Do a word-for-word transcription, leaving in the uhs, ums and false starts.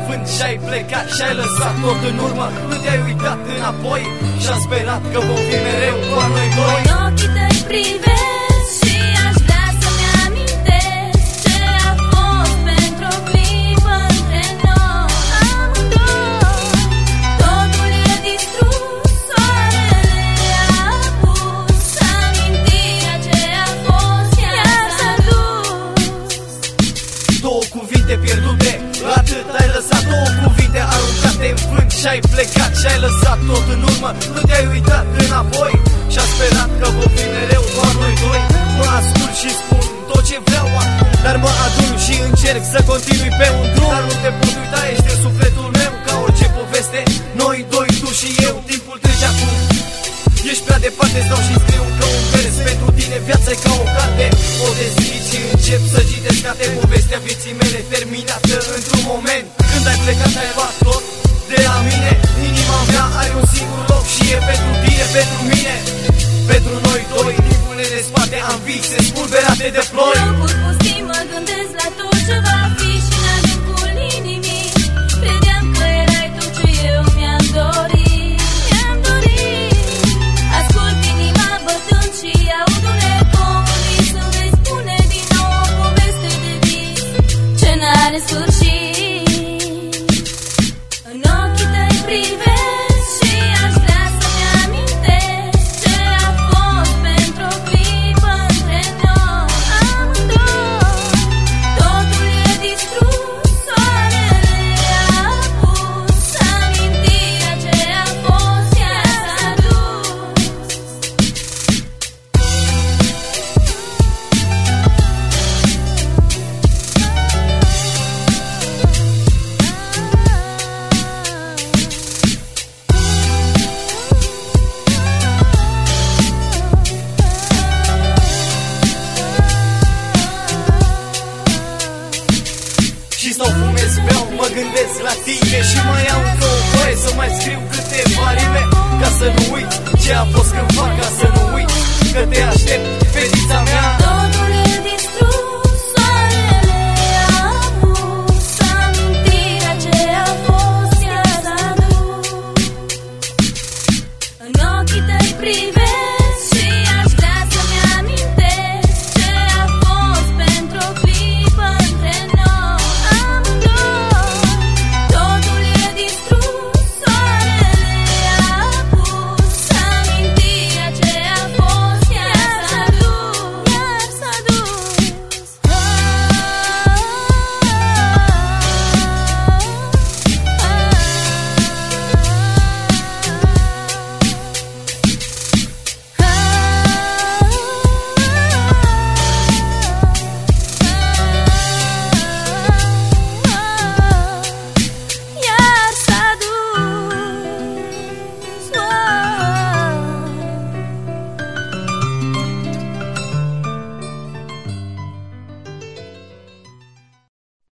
vânt și ai plecat și ai lăsat tot în urmă. Nu te-ai uitat înapoi și-am sperat că vom fi mereu doar noi doi. În ochii tăi privesc și aș vrea să-mi amintesc ce a fost pentru o clipă între noi amândoi. Totul e distrus, soarele a apus, amintirea ce a fost iar s-a dus. Două cuvinte pierdute, atât ai lăsat. Două cuvinte aruncate în vânt și ai plecat și ai lăsat tot în urmă. Nu te-ai uitat înapoi și-am sperat că vom fi mereu doar noi doi. Mă ascult și spun tot ce vreau acum, dar mă adun și încerc să continui pe un drum. Dar nu te pot uita, ești în sufletul meu ca orice poveste. Noi doi, tu și eu, timpul trece acum. Ești prea departe, stau și scriu ca un vers. Pentru tine viața e ca o carte, o deschid și încep să citesc carte. Povestea vieții mele terminată într-un moment. Când ai plecat ai luat tot de la mine. Inima mea are un singur loc și e pentru tine, pentru mine, pentru noi doi. Timpul ne desparte, am vise spulberate de ploi. Locuri pustii, mă gândesc la tot ce va fi și în adâncul inimii credeam că erai tu ce eu mi-am dorit, mi-am dorit. Ascult inima bătând și aud un eco unii să-mi vei spune din nou o poveste de vis ce n-are sfârșit. În ochii tăi privesc și aș vrea să-mi amintesc ce a fost pentru o clipă între noi amândoi. Totul e distrus, soarele a apus, amintirea ce a fost iar s-a dus. Și sau fumez, beau, mă gândesc la tine și mă iau încă o voie să mai scriu câteva rime ca să nu uit ce a fost cândva, ca să nu uit că te aștept, fetița mea.